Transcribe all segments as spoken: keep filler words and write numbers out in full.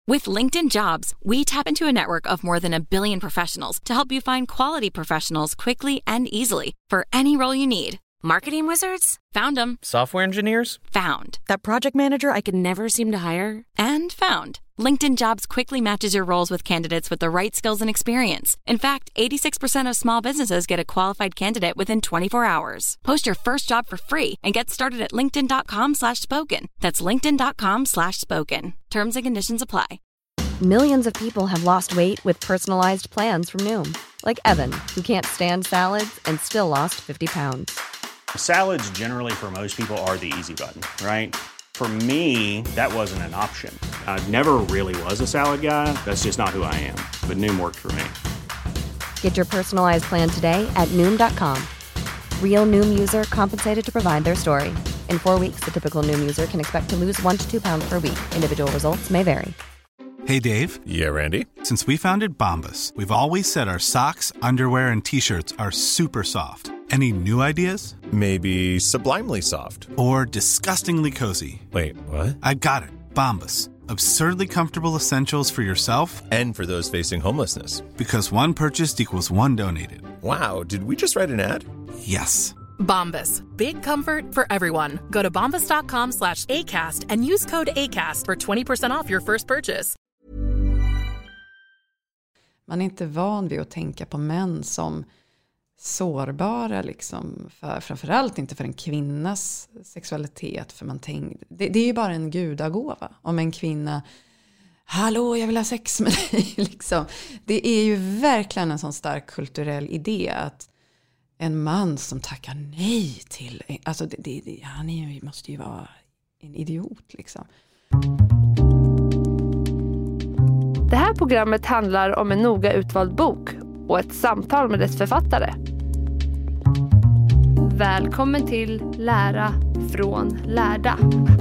With LinkedIn Jobs, we tap into a network of more than a billion professionals to help you find quality professionals quickly and easily for any role you need. Marketing wizards? Found them. Software engineers? Found. That project manager I could never seem to hire? And found. LinkedIn Jobs quickly matches your roles with candidates with the right skills and experience. In fact, eighty-six percent of small businesses get a qualified candidate within twenty-four hours. Post your first job for free and get started at linkedin.com slash spoken. That's linkedin.com slash spoken. Terms and conditions apply. Millions of people have lost weight with personalized plans from Noom. Like Evan, who can't stand salads and still lost fifty pounds. Salads generally for most people are the easy button, right? For me, that wasn't an option. I never really was a salad guy. That's just not who I am. But Noom worked for me. Get your personalized plan today at Noom dot com. Real Noom user compensated to provide their story. In four weeks, the typical Noom user can expect to lose one to two pounds per week. Individual results may vary. Hey, Dave. Yeah, Randy. Since we founded Bombas, we've always said our socks, underwear, and T-shirts are super soft. Any new ideas? Maybe sublimely soft. Or disgustingly cozy. Wait, what? I got it. Bombas. Absurdly comfortable essentials for yourself and for those facing homelessness. Because one purchased equals one donated. Wow, did we just write an ad? Yes. Bombas. Big comfort for everyone. Go to bombas.com slash ACAST and use code ACAST for twenty percent off your first purchase. Man är inte van vid att tänka på män som sårbara liksom, för, framförallt inte för en kvinnas sexualitet, för man tänk, det, det är ju bara en gudagåva om en kvinna, hallå jag vill ha sex med dig liksom. Det är ju verkligen en sån stark kulturell idé att en man som tackar nej till, alltså det, det, han är ju, måste ju vara en idiot liksom. Det här programmet handlar om en noga utvald bok och ett samtal med dess författare. Välkommen till Lära från lärda.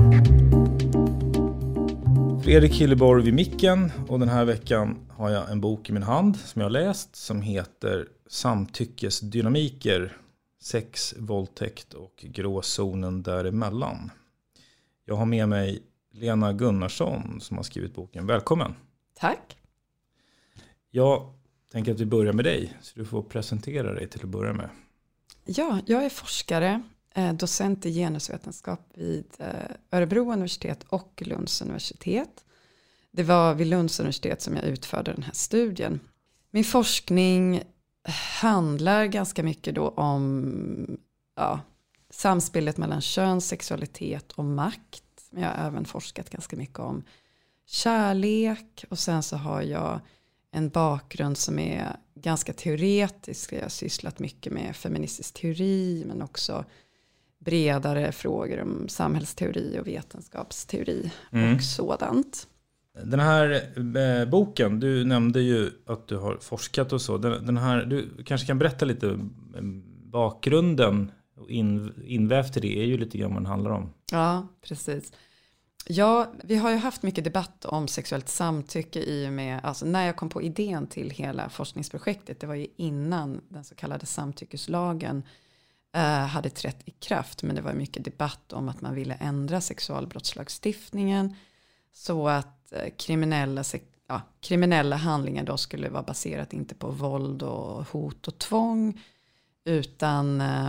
Fredrik Hilleborg vid micken, och den här veckan har jag en bok i min hand som jag har läst som heter Samtyckesdynamiker, sex, våldtäkt och gråzonen däremellan. Jag har med mig Lena Gunnarsson som har skrivit boken. Välkommen. Tack. Jag tänker att vi börjar med dig, så du får presentera dig till att börja med. Ja, jag är forskare, docent i genusvetenskap vid Örebro universitet och Lunds universitet. Det var vid Lunds universitet som jag utförde den här studien. Min forskning handlar ganska mycket då om ja, samspelet mellan kön, sexualitet och makt. Men jag har även forskat ganska mycket om kärlek, och sen så har jag en bakgrund som är ganska teoretisk. Jag har sysslat mycket med feministisk teori, men också bredare frågor om samhällsteori och vetenskapsteori mm. och sådant. Den här eh, boken, du nämnde ju att du har forskat och så. Den, den här, du kanske kan berätta lite bakgrunden och in, invävt i det är ju lite grann vad den handlar om. Ja, precis. Ja, vi har ju haft mycket debatt om sexuellt samtycke i och med, alltså när jag kom på idén till hela forskningsprojektet, det var ju innan den så kallade samtyckeslagen eh, hade trätt i kraft, men det var mycket debatt om att man ville ändra sexualbrottslagstiftningen så att eh, kriminella, ja, kriminella handlingar då skulle vara baserat inte på våld och hot och tvång, utan eh,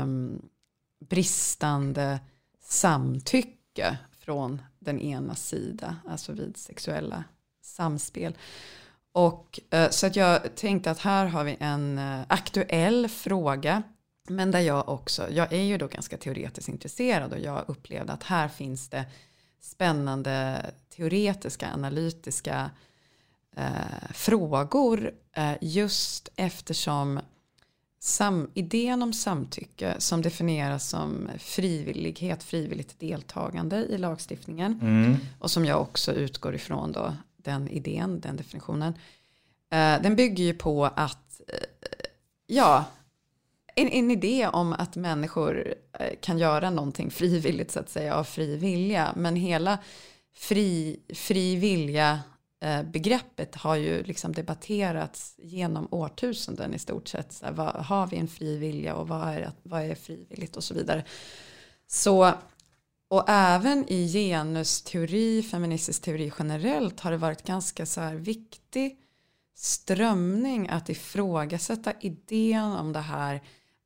bristande samtycke från den ena sida, alltså vid sexuella samspel. Och eh, så att jag tänkte att här har vi en eh, aktuell fråga, men där jag också, jag är ju då ganska teoretiskt intresserad, och jag upplevde att här finns det spännande teoretiska, analytiska eh, frågor eh, just eftersom Sam, idén om samtycke som definieras som frivillighet, frivilligt deltagande i lagstiftningen mm. och som jag också utgår ifrån då, den idén, den definitionen, eh, den bygger ju på att eh, ja, en, en idé om att människor eh, kan göra någonting frivilligt så att säga av fri vilja, men hela fri, fri vilja begreppet har ju liksom debatterats genom årtusenden i stort sett. Så här, vad, har vi en fri vilja och vad är, vad är frivilligt och så vidare. Så och även i genusteori, feministisk teori generellt har det varit ganska så här viktig strömning att ifrågasätta idén om det här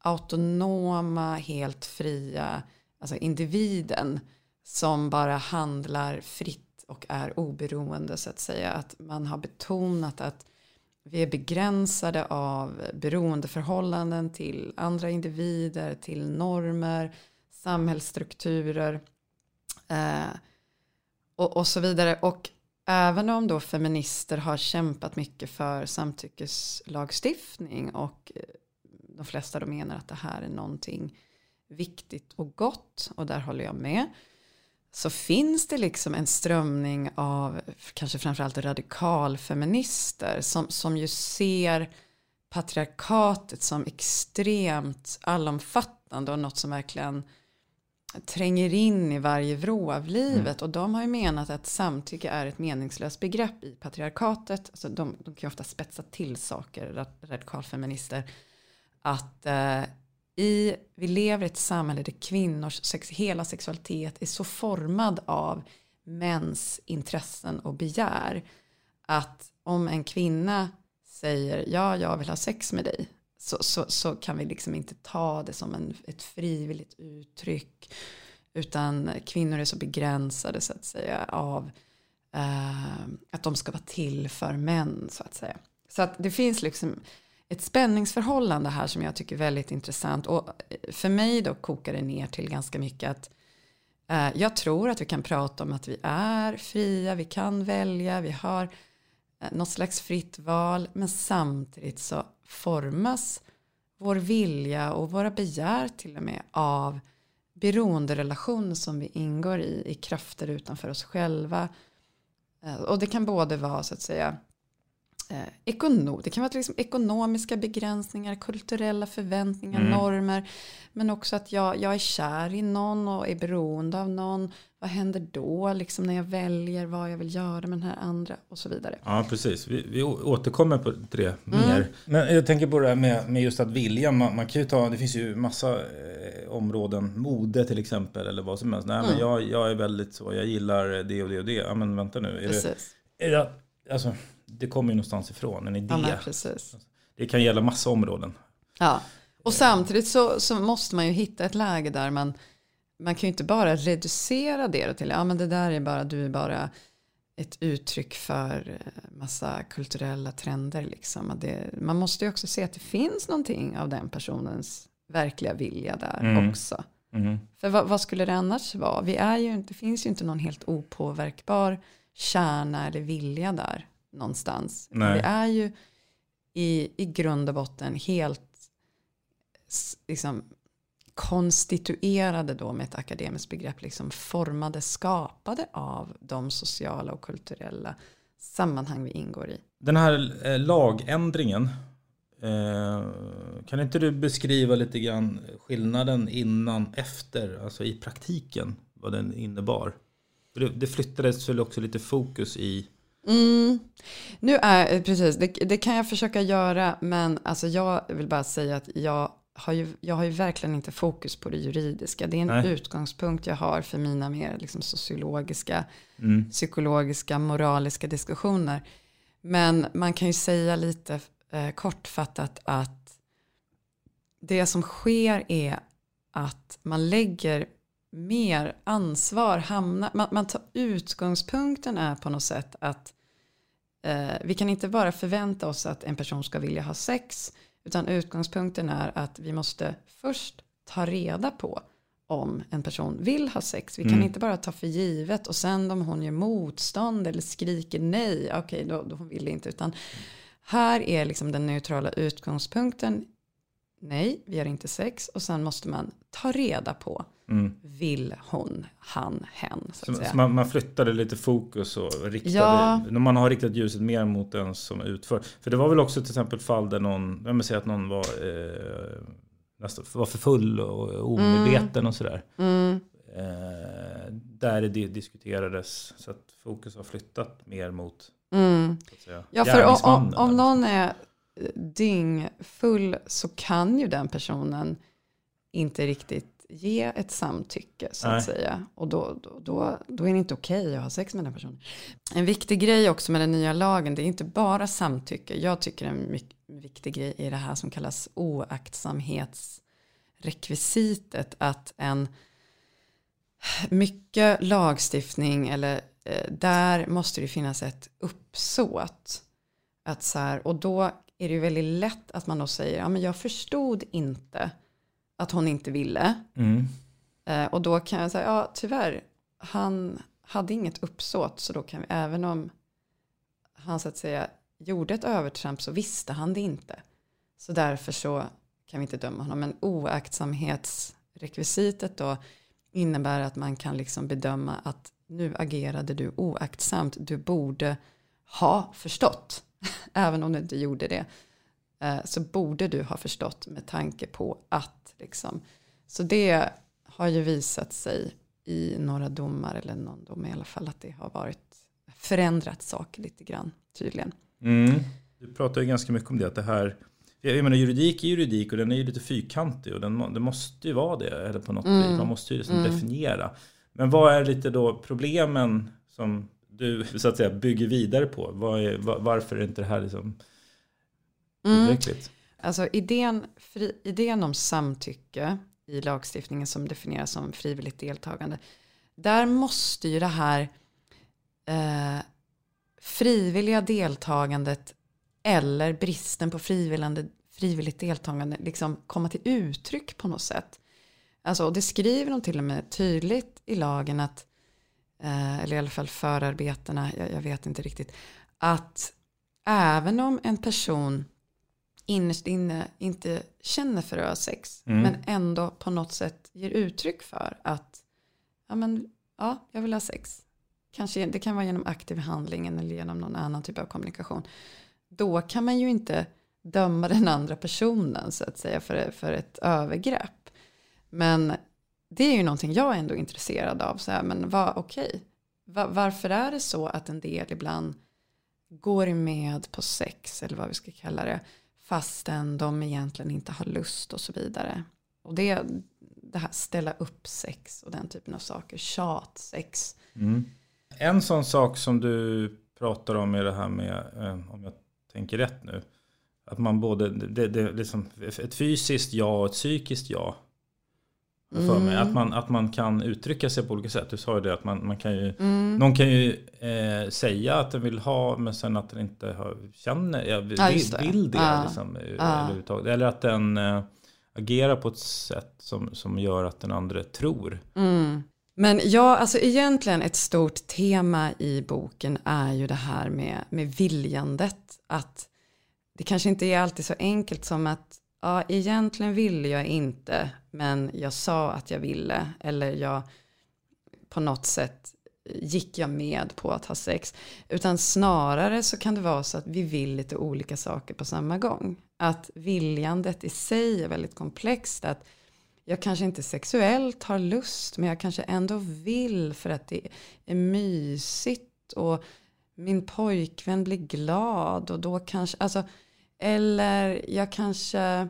autonoma, helt fria, alltså individen som bara handlar fritt och är oberoende så att säga. Att man har betonat att vi är begränsade av beroendeförhållanden till andra individer, till normer, samhällsstrukturer eh, och, och så vidare. Och även om då feminister har kämpat mycket för samtyckeslagstiftning och de flesta då menar att det här är någonting viktigt och gott, och där håller jag med, så finns det liksom en strömning av kanske framförallt radikalfeminister som, som ju ser patriarkatet som extremt allomfattande och något som verkligen tränger in i varje vrå av livet. Mm. Och de har ju menat att samtycke är ett meningslöst begrepp i patriarkatet. Alltså de, de kan ju ofta spetsa till saker, radikalfeminister. Att eh, i, vi lever i ett samhälle där kvinnors sex, hela sexualitet är så formad av mäns intressen och begär. Att om en kvinna säger ja, jag vill ha sex med dig, så, så, så kan vi liksom inte ta det som en, ett frivilligt uttryck, utan kvinnor är så begränsade så att säga av eh, att de ska vara till för män så att säga. Så att det finns liksom ett spänningsförhållande här som jag tycker är väldigt intressant, och för mig då kokar det ner till ganska mycket att eh, jag tror att vi kan prata om att vi är fria, vi kan välja, vi har något slags fritt val, men samtidigt så formas vår vilja och våra begär till och med av beroenderelationer som vi ingår i, i krafter utanför oss själva. Och det kan både vara så att säga eh, ekonom, det kan vara liksom ekonomiska begränsningar, kulturella förväntningar, mm. normer, men också att jag, jag är kär i någon och är beroende av någon. Vad händer då liksom när jag väljer vad jag vill göra med den här andra och så vidare. Ja, precis. Vi, vi återkommer på det mer. Mm. Men jag tänker på det här med, med just att vilja. Man, man kan ju ta, det finns ju massa eh, områden, mode till exempel eller vad som helst. Nej, mm. men jag, jag är väldigt så, jag gillar det och det och det. Ja, men vänta nu. Är precis. Det, är det, alltså, det kommer ju någonstans ifrån, en idé. Ja, men precis. Det kan gälla massa områden. Ja, och samtidigt så, så måste man ju hitta ett läge där man Man kan ju inte bara reducera det till ja men det där är bara, du är bara ett uttryck för massa kulturella trender liksom. Det, man måste ju också se att det finns någonting av den personens verkliga vilja där mm. också. Mm. För vad, vad skulle det annars vara? Vi är ju, det finns ju inte någon helt opåverkbar kärna eller vilja där någonstans. Nej. Det är ju i, i grund och botten helt liksom konstituerade då med ett akademiskt begrepp, liksom formade, skapade av de sociala och kulturella sammanhang vi ingår i. Den här eh, lagändringen, eh, kan inte du beskriva lite grann skillnaden innan, efter, alltså i praktiken, vad den innebar? Det, det flyttades väl också lite fokus i... Mm. Nu är, precis, det, det kan jag försöka göra, men alltså jag vill bara säga att jag Har ju, jag har ju verkligen inte fokus på det juridiska. Det är en Nej. utgångspunkt jag har för mina mer liksom sociologiska, mm. psykologiska, moraliska diskussioner. Men man kan ju säga lite eh, kortfattat att det som sker är att man lägger mer ansvar, hamnar, man, man tar utgångspunkten är på något sätt att eh, vi kan inte bara förvänta oss att en person ska vilja ha sex, utan utgångspunkten är att vi måste först ta reda på om en person vill ha sex. Vi kan mm. inte bara ta för givet och sen om hon gör motstånd eller skriker nej, okej okay, då, då hon vill inte. Utan här är liksom den neutrala utgångspunkten, nej vi har inte sex, och sen måste man ta reda på mm. vill hon, han, hen. Så, så, så man, man flyttade lite fokus och riktade, ja. när man har riktat ljuset mer mot den som utför. För det var väl också till exempel fall där någon, jag vill säga att någon var, eh, nästan, var för full och omedveten mm. och sådär. Mm. Eh, där det diskuterades, så att fokus har flyttat mer mot mm. så att säga, ja, för om, om någon är dyngfull så kan ju den personen inte riktigt ge ett samtycke så Nej. att säga. Och då, då, då, då är det inte okej att ha sex med den personen. En viktig grej också med den nya lagen, det är inte bara samtycke. Jag tycker en mycket viktig grej är det här som kallas oaktsamhetsrekvisitet. Att en mycket lagstiftning eller eh, där måste det finnas ett uppsåt. Att så här, och då är det ju väldigt lätt att man då säger, ja men jag förstod inte att hon inte ville. Mm. Eh, och då kan jag säga, ja tyvärr, han hade inget uppsåt. Så då kan vi, även om han så att säga gjorde ett övertramp så visste han det inte. Så därför så kan vi inte döma honom. Men oaktsamhetsrekvisitet då innebär att man kan liksom bedöma att nu agerade du oaktsamt. Du borde ha förstått, även om du inte gjorde det. Eh, så borde du ha förstått med tanke på att liksom. Så det har ju visat sig i några domar eller någon dom i alla fall att det har varit förändrat saker lite grann tydligen. Mm. Du pratar ju ganska mycket om det, att det här, jag menar juridik är juridik och den är ju lite fyrkantig och den, det måste ju vara det eller på något Mm. vis, man måste ju liksom Mm. definiera. Men vad är lite då problemen som du så att säga bygger vidare på? Vad är, var, varför är inte det här liksom tillräckligt? Mm. Alltså idén, fri, idén om samtycke i lagstiftningen som definieras som frivilligt deltagande, där måste ju det här eh, frivilliga deltagandet eller bristen på frivilligt, frivilligt deltagande liksom komma till uttryck på något sätt. Alltså, och det skriver de till och med tydligt i lagen att, eh, eller i alla fall förarbetena, jag, jag vet inte riktigt, att även om en person innerst inne inte känner för att ha sex, Mm. men ändå på något sätt ger uttryck för att ja, men, ja, jag vill ha sex. Kanske det kan vara genom aktiv handling eller genom någon annan typ av kommunikation. Då kan man ju inte döma den andra personen så att säga för, för ett övergrepp. Men det är ju någonting jag är ändå intresserad av. Så här, men vad, okej. Va, varför är det så att en del ibland går med på sex eller vad vi ska kalla det, fastän de egentligen inte har lust och så vidare. Och det, det här ställa upp sex och den typen av saker, tjatsex. Mm. En sån sak som du pratar om är det här med, eh, om jag tänker rätt nu, att man både, det, det, liksom, ett fysiskt ja och ett psykiskt ja. För Mm. mig. Att, man, att man kan uttrycka sig på olika sätt. Du sa ju det att man, man kan ju, Mm. någon kan ju eh, säga att den vill ha men sen att den inte har, känner, jag vill, Ja, just det. vill det. Ja. Liksom, Ja. överhuvudtaget. Eller att den eh, agerar på ett sätt som, som gör att den andra tror. Mm. Men ja, alltså egentligen ett stort tema i boken är ju det här med, med viljandet. Att det kanske inte är alltid så enkelt som att ja, egentligen ville jag inte, men jag sa att jag ville. Eller jag på något sätt gick jag med på att ha sex. Utan snarare så kan det vara så att vi vill lite olika saker på samma gång. Att viljandet i sig är väldigt komplext. Att jag kanske inte sexuellt har lust, men jag kanske ändå vill för att det är mysigt och min pojkvän blir glad och då kanske, alltså, eller jag kanske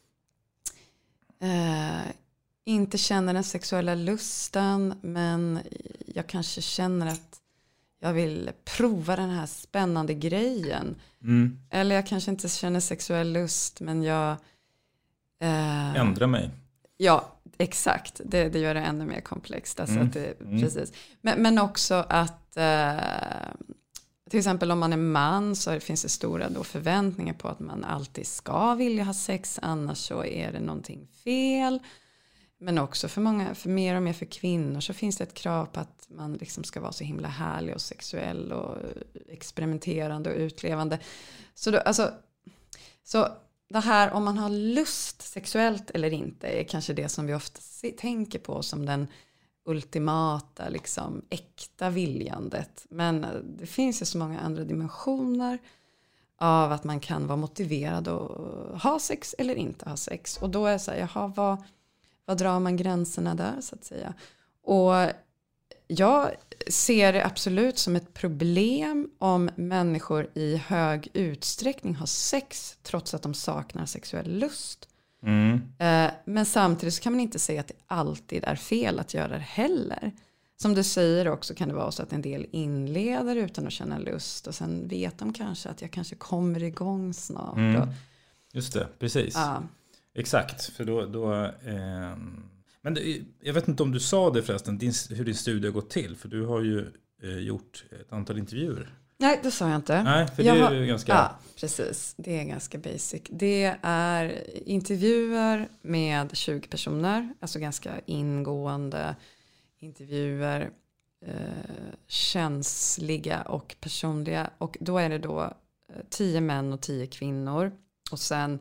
eh, inte känner den sexuella lusten, men jag kanske känner att jag vill prova den här spännande grejen. Mm. Eller jag kanske inte känner sexuell lust, men jag eh, Ändra mig. Ja, exakt. Det, det gör det ännu mer komplext. Alltså Mm. att det, Mm. precis. Men, men också att eh, till exempel om man är man så finns det stora då förväntningar på att man alltid ska vilja ha sex, annars så är det någonting fel. Men också för många, för mer och mer för kvinnor så finns det ett krav på att man liksom ska vara så himla härlig och sexuell och experimenterande och utlevande. Så då, alltså, så det här om man har lust sexuellt eller inte är kanske det som vi ofta se, tänker på som den ultimata, liksom äkta viljandet. Men det finns ju så många andra dimensioner av att man kan vara motiverad att ha sex eller inte ha sex. Och då är det så här, jaha, vad, vad drar man gränserna där så att säga? Och jag ser det absolut som ett problem om människor i hög utsträckning har sex trots att de saknar sexuell lust. Mm. Eh, men samtidigt så kan man inte säga att det alltid är fel att göra det heller. Som du säger också kan det vara så att en del inleder utan att känna lust. Och sen vet de kanske att jag kanske kommer igång snart. Mm. Och, just det, precis. ja. Exakt, för då... då eh, men det, jag vet inte om du sa det förresten, din, hur din studie har gått till. För du har ju eh, gjort ett antal intervjuer. Nej, det sa jag inte. Nej, för jag det är har, ju ganska... Ja, precis. Det är ganska basic. Det är intervjuer med tjugo personer. Alltså ganska ingående intervjuer. Eh, känsliga och personliga. Och då är det då tio män och tio kvinnor. Och sen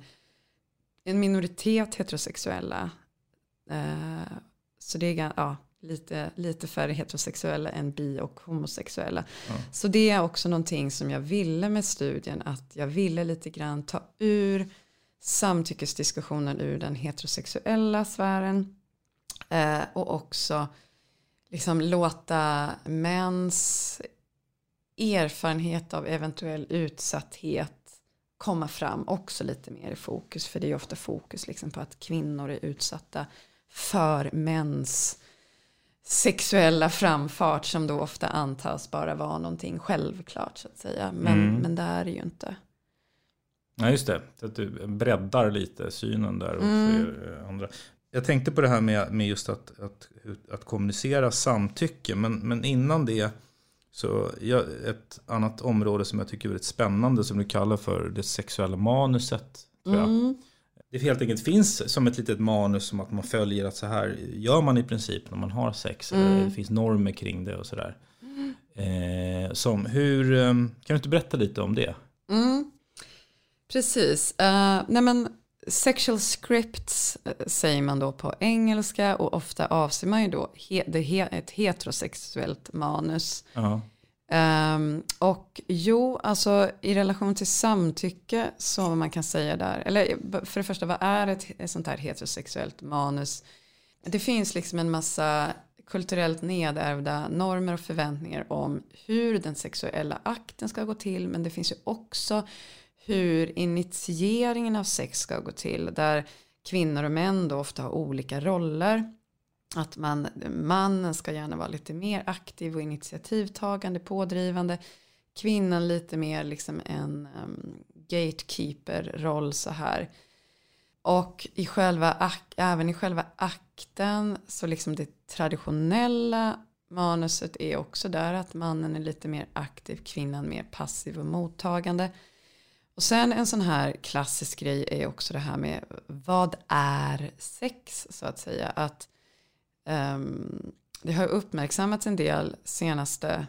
en minoritet heterosexuella. Eh, så det är ja, lite, lite färre heterosexuella än bi- och homosexuella. Ja. Så det är också någonting som jag ville med studien. Att jag ville lite grann ta ur samtyckesdiskussionen ur den heterosexuella sfären. Eh, och också liksom låta mäns erfarenhet av eventuell utsatthet komma fram också lite mer i fokus. För det är ju ofta fokus liksom på att kvinnor är utsatta för mäns sexuella framfart som då ofta antas bara vara någonting självklart så att säga. Men, mm. men det är det ju inte. Ja, just det. Så att du breddar lite synen där. Och Mm. för andra. Jag tänkte på det här med, med just att, att, att kommunicera samtycke. Men, men innan det så jag, ett annat område som jag tycker är väldigt spännande som du kallar för det sexuella manuset. Tror jag. Mm. Det helt enkelt finns som ett litet manus som att man följer att så här gör man i princip när man har sex. Mm. Eller det finns normer kring det och sådär. Mm. Eh, som hur, kan du inte berätta lite om det? Mm. Precis. Uh, nej men sexual scripts uh, säger man då på engelska och ofta avser man ju då he- det he- ett heterosexuellt manus. Uh-huh. Um, och jo, alltså i relation till samtycke så man kan säga där, eller för det första, vad är ett, ett sånt här heterosexuellt manus? Det finns liksom en massa kulturellt nedärvda normer och förväntningar om hur den sexuella akten ska gå till, men det finns ju också hur initieringen av sex ska gå till, där kvinnor och män då ofta har olika roller. Att man, mannen ska gärna vara lite mer aktiv och initiativtagande, pådrivande. Kvinnan lite mer liksom en um, gatekeeper-roll så här. Och i själva ak- även i själva akten så liksom det traditionella manuset är också där att mannen är lite mer aktiv, kvinnan mer passiv och mottagande. Och sen en sån här klassisk grej är också det här med vad är sex så att säga. Att um, det har uppmärksammats en del senaste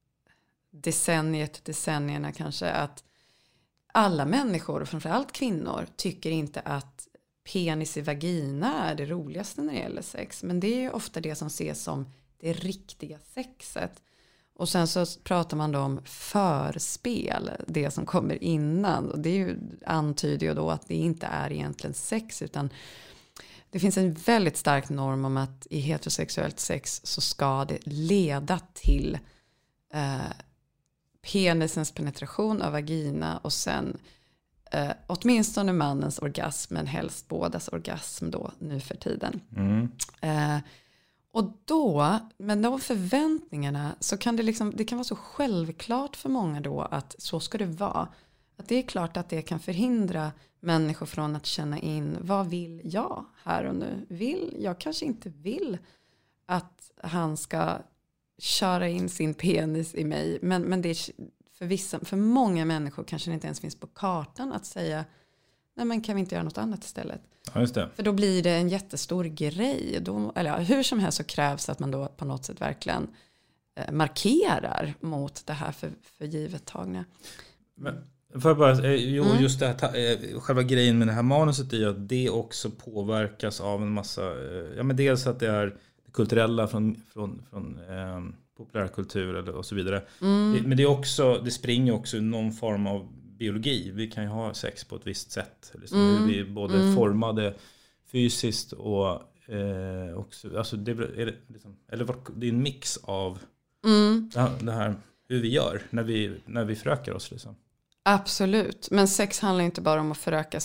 decenniet, decennierna kanske, att alla människor och framförallt kvinnor tycker inte att penis i vagina är det roligaste när det gäller sex. Men det är ju ofta det som ses som det riktiga sexet. Och sen så pratar man då om förspel, det som kommer innan. Och det är ju, antyder ju då att det inte är egentligen sex, utan det finns en väldigt stark norm om att i heterosexuellt sex så ska det leda till eh, penisens penetration av vagina och sen eh, åtminstone mannens orgasm, men helst bådas orgasm då nu för tiden. Mm. Eh, och då, med de förväntningarna, så kan det liksom, det kan vara så självklart för många då att så ska det vara. Att det är klart att det kan förhindra människor från att känna in, vad vill jag här och nu? Vill, jag kanske inte vill att han ska köra in sin penis i mig. Men, men det är för vissa, för många människor kanske det inte ens finns på kartan att säga, nej men kan vi inte göra något annat istället? Ja, just det. För då blir det en jättestor grej. Då, eller ja, hur som helst så krävs att man då på något sätt verkligen eh, markerar mot det här för, för givet tagna. Men, för jag bara, eh, jo, Mm. just det här, eh, själva grejen med det här manuset är att det också påverkas av en massa, eh, ja men dels att det är det kulturella från, från, från eh, populärkultur eller, och så vidare. Mm. Det, men det är också, det springer också någon form av biologi. Vi kan ju ha sex på ett visst sätt. Liksom, Mm. hur vi är både Mm. formade fysiskt och eh, också, alltså det, är det, liksom, eller vad, det är en mix av Mm. det, här, det här hur vi gör när vi, när vi förökar oss liksom. Absolut, men sex handlar inte bara om att föröka sig.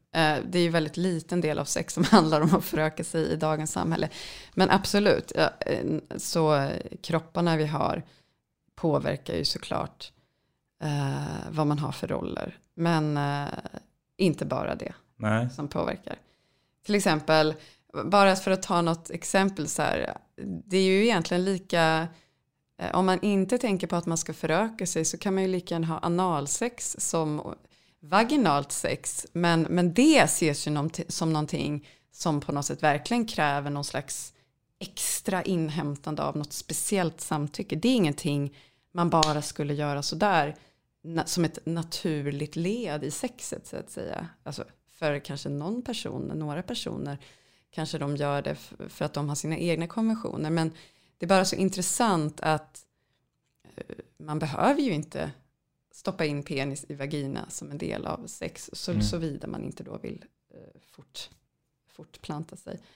Det är ju väldigt liten del av sex som handlar om att föröka sig i dagens samhälle. Men absolut, så kropparna vi har påverkar ju såklart vad man har för roller. Men inte bara det Nej. som påverkar. Till exempel, bara för att ta något exempel så här, det är ju egentligen lika, om man inte tänker på att man ska föröka sig så kan man ju lika gärna ha analsex som vaginalt sex, men, men det ses ju någonting, som någonting som på något sätt verkligen kräver någon slags extra inhämtande av något speciellt samtycke. Det är ingenting man bara skulle göra sådär na, som ett naturligt led i sexet så att säga. Alltså för kanske någon person, några personer kanske de gör det för, för att de har sina egna konventioner, men det är bara så intressant att man behöver ju inte stoppa in penis i vagina som en del av sex, så, mm. såvida man inte då vill uh, fort, fortplanta sig. Uh,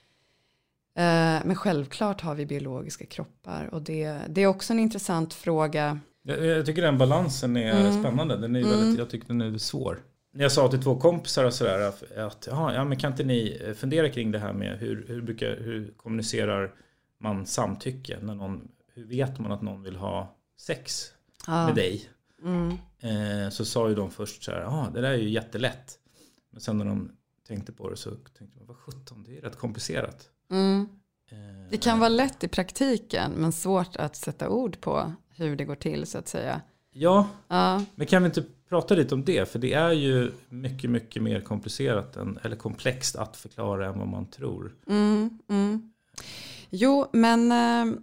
men självklart har vi biologiska kroppar, och det, det är också en intressant fråga. Jag, jag tycker den balansen är mm. spännande. Den är mm. väldigt, jag tycker den är svår. När jag sa till två kompisar och sådär att aha, ja, men kan inte ni fundera kring det här med hur, hur, brukar, hur kommunicerar man samtycke? När någon, hur vet man att någon vill ha sex ah. med dig? Mm. Eh, så sa ju de först så här, ja, det där är ju jättelätt. Men sen när de tänkte på det så tänkte man, vad sjutton, det är rätt komplicerat. Mm. Eh, det kan vara lätt i praktiken, men svårt att sätta ord på hur det går till så att säga. Ja, ja. Men kan vi inte prata lite om det? För det är ju mycket, mycket mer komplicerat än, eller komplext att förklara än vad man tror. Mm, mm. Jo, men eh,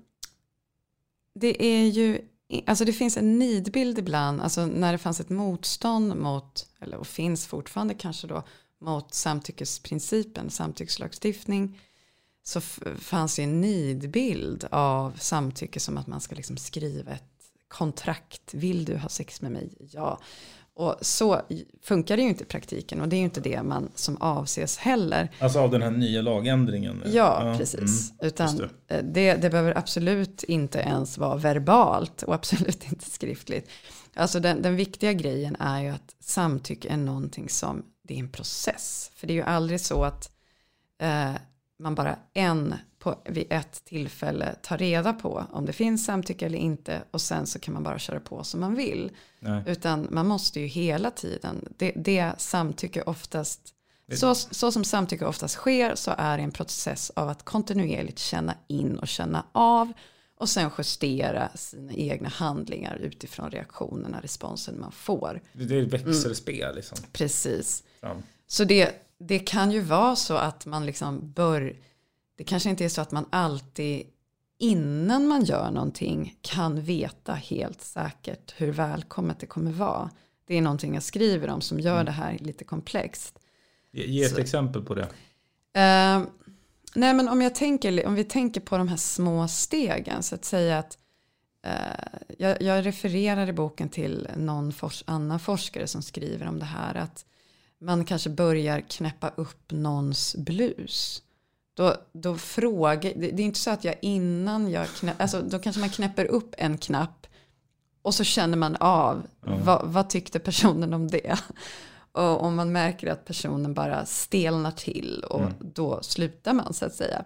det är ju, alltså det finns en nidbild ibland, alltså när det fanns ett motstånd mot, eller och finns fortfarande kanske då, mot samtyckesprincipen, samtyckeslagstiftning, så f- fanns det en nidbild av samtycke som att man ska liksom skriva ett kontrakt. Vill du ha sex med mig? Ja. Och så funkar det ju inte i praktiken, och det är ju inte det man som avses heller. Alltså av den här nya lagändringen? Ja, ja precis. Mm, Utan det. Det, det behöver absolut inte ens vara verbalt och absolut inte skriftligt. Alltså den, den viktiga grejen är ju att samtycke är någonting som, det är en process. För det är ju aldrig så att eh, man bara en på, vid ett tillfälle tar reda på om det finns samtycke eller inte, och sen så kan man bara köra på som man vill. Nej. Utan man måste ju hela tiden, det, det samtycke oftast, så, så som samtycke oftast sker, så är det en process av att kontinuerligt känna in och känna av, och sen justera sina egna handlingar utifrån reaktionerna, responsen man får. Det är växelspel mm. liksom. Precis. Ja. Så det, det kan ju vara så att man liksom bör, det kanske inte är så att man alltid innan man gör någonting kan veta helt säkert hur välkommet det kommer vara. Det är någonting jag skriver om som gör mm. det här lite komplext. Ge, ge ett så, exempel på det. Uh, nej men om, jag tänker, om vi tänker på de här små stegen, så att säga att uh, jag, jag refererar i boken till någon fors, annan forskare som skriver om det här, att man kanske börjar knäppa upp någons blus. Då, då frågar, det, det är inte så att jag innan jag knäpper, alltså då kanske man knäpper upp en knapp och så känner man av, mm. vad, vad tyckte personen om det? Och om man märker att personen bara stelnar till, och mm. då slutar man så att säga.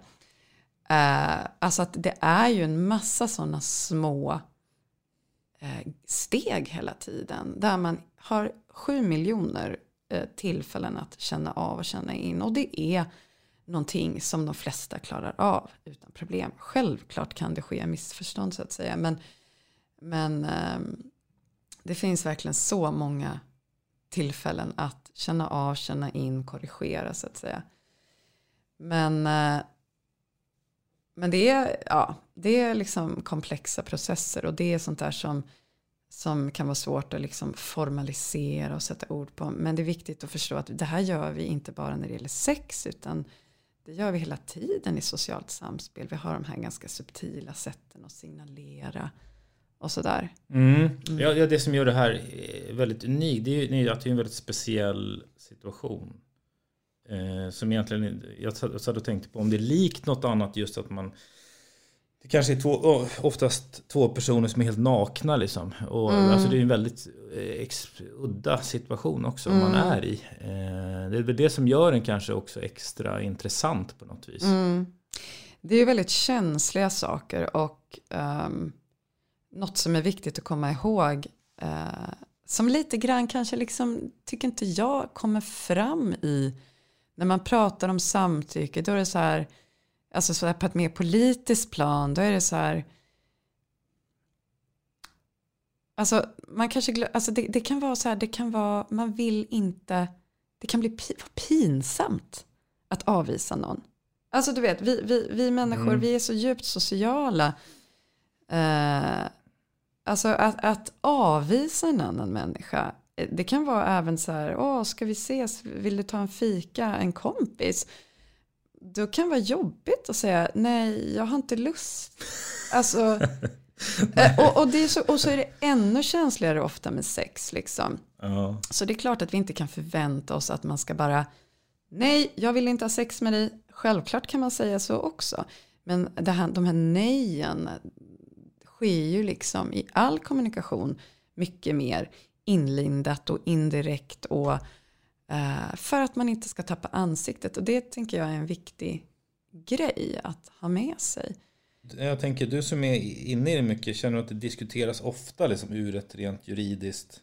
Uh, alltså att det är ju en massa sådana små uh, steg hela tiden, där man har sju miljoner uh, tillfällen att känna av och känna in, och det är någonting som de flesta klarar av utan problem. Självklart kan det ske missförstånd så att säga, men, men um, det finns verkligen så många tillfällen att känna av, känna in, korrigera så att säga. Men, uh, men det är, ja, det är liksom komplexa processer, och det är sånt där som, som kan vara svårt att liksom formalisera och sätta ord på. Men det är viktigt att förstå att det här gör vi inte bara när det gäller sex, utan det gör vi hela tiden i socialt samspel. Vi har de här ganska subtila sätten att signalera och sådär. Mm. Mm. Ja, ja, det som gör det här väldigt unikt, det är ju att det är en väldigt speciell situation. Eh, som egentligen, jag satt och tänkte på om det är likt något annat, just att man det kanske är två, oftast två personer som är helt nakna liksom. Och mm. alltså det är en väldigt ex, udda situation också mm. man är i. Eh, det är väl det som gör den kanske också extra intressant på något vis. Mm. Det är väldigt känsliga saker och um, något som är viktigt att komma ihåg uh, som lite grann kanske liksom tycker inte jag kommer fram i när man pratar om samtycke. Då är det så här, alltså så här på ett mer politiskt plan, då är det så här, alltså man kanske, alltså det, det kan vara så här, det kan vara, man vill inte, det kan bli pinsamt att avvisa någon. Alltså du vet, vi, vi, vi människor, mm. vi är så djupt sociala. Eh, alltså att, att avvisa en annan människa, det kan vara även så här, åh, ska vi ses, vill du ta en fika, en kompis? Då kan det vara jobbigt att säga, nej, jag har inte lust. Alltså, och, och, det är så, och så är det ännu känsligare ofta med sex liksom. Ja. Så det är klart att vi inte kan förvänta oss att man ska bara, nej, jag vill inte ha sex med dig. Självklart kan man säga så också. Men det här, de här nejen sker ju liksom i all kommunikation mycket mer inlindat och indirekt och uh, för att man inte ska tappa ansiktet. Och det tänker jag är en viktig grej att ha med sig. Jag tänker, du som är inne i det mycket, känner att det diskuteras ofta liksom ur ett rent juridiskt